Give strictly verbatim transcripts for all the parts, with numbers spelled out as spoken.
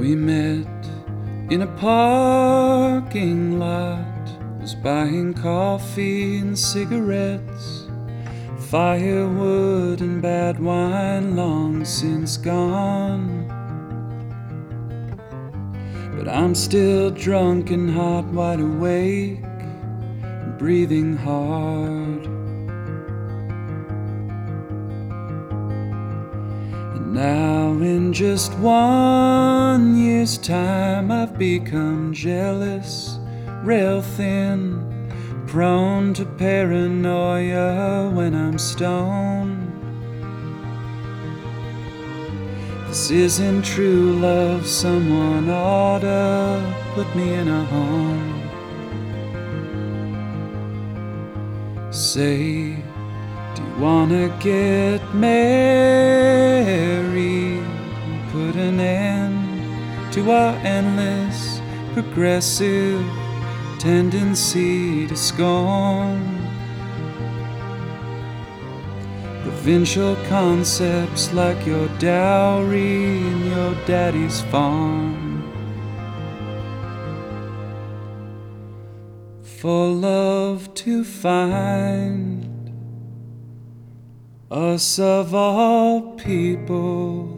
We met in a parking lot, was buying coffee and cigarettes, firewood and bad wine long since gone. But I'm still drunk and hot, wide awake and breathing hard. And now in just one year's time I've become jealous, rail thin, prone to paranoia when I'm stoned. This isn't true love, someone oughta put me in a home. Say, do you wanna get married and put an end to our endless progressive tendency to scorn provincial concepts like your dowry and your daddy's farm? For love to find us of all people,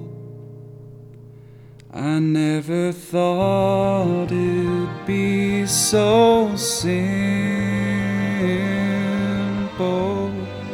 I never thought it'd be so simple.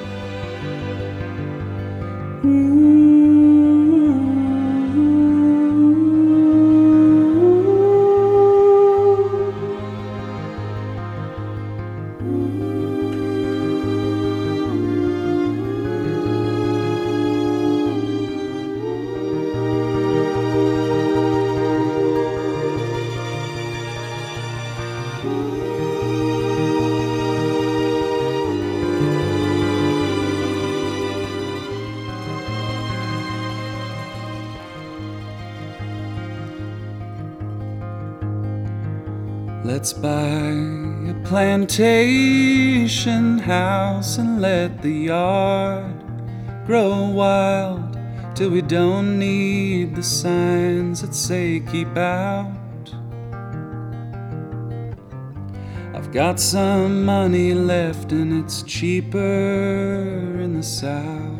Let's buy a plantation house and let the yard grow wild till we don't need the signs that say keep out. I've got some money left and it's cheaper in the South.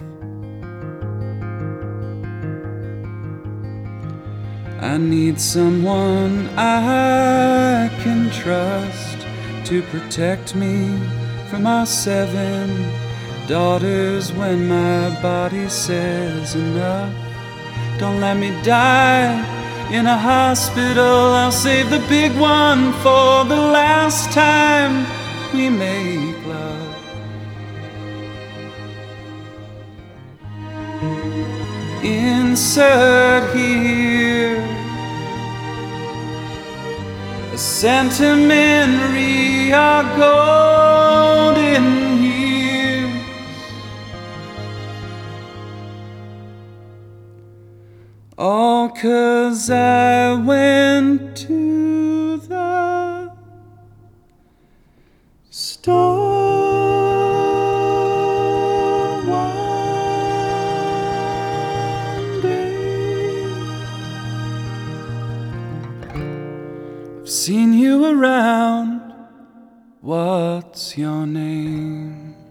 I need someone I can trust to protect me from our seven daughters when my body says enough. Don't let me die in a hospital. I'll save the big one for the last time we make love. Insert here a sentimentary, our golden years. All 'cause I went to the store one day. I've seen you around. What's your name?